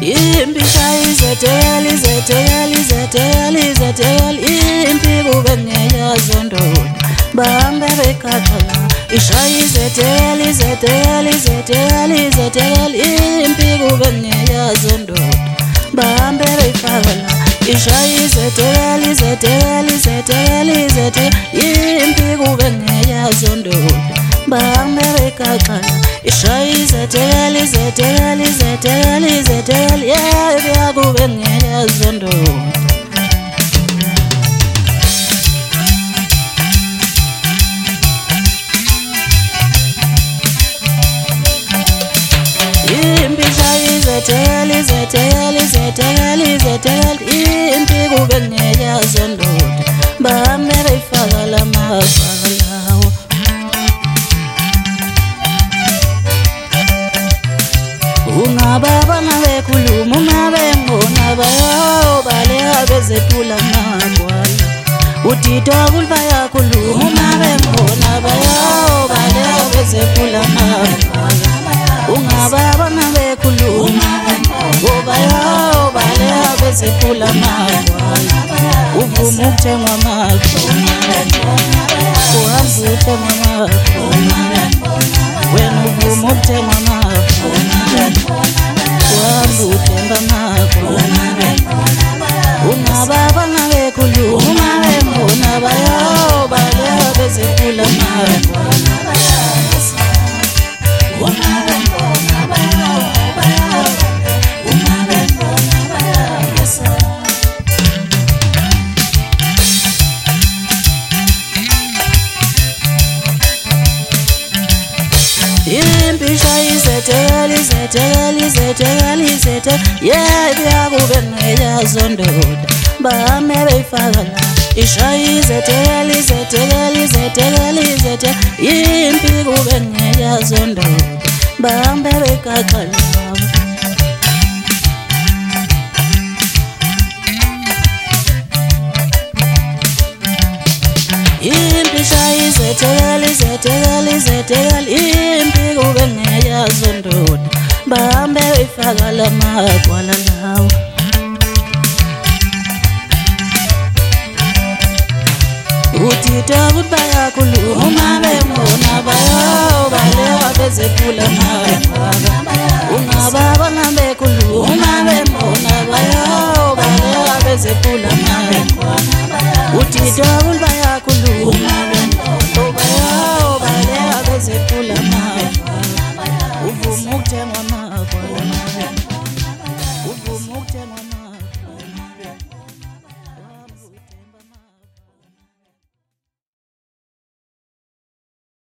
Impisa izetela impi kube ngeyazondoda bahambe bekakhala ishaya izetela impi kube ngeyazondoda bahambe bekakhala ishaya izetela impi kube ngeyazondoda bahambe bekakhala ishaya izetela yeah kube ngeyazondoda impi kube ngeyazondoda bahambe beyifaka lamafaka lawo ungababa ngabekhuluma ungabengona bayobaleya bezephula amagwala utito kulva yakhuluma ungabengona bayobaleya bezephula amagwala ungababa ngabekhuluma bayobaleya bezephula amagwala uvuma ukuthengwa amagwala uhambe uthengwa amagwala wena uvuma ukuthengwa amagwala uhambe uthemba amagwala ungababa ngabekhuluma ungabengona bayobaleya bezephula amagwala Impisa izetela yeah byakube ngeyazondoda bahambe beyifaka la ishaya izetela impi kube ngeyazondoda bahambe bekakhala impisa izetela impi kube ngeyazondoda bahambe beyifaka lamagwala lawo utito kuthi bayakhuluma bengona bayobaleya bezephula amagwala ungababa ngabekhuluma bengona bayobaleya bezephula amagwala utito kuthi bayakhuluma bayobaleya bezephula amagwala uvuma ukuthengwa amagwala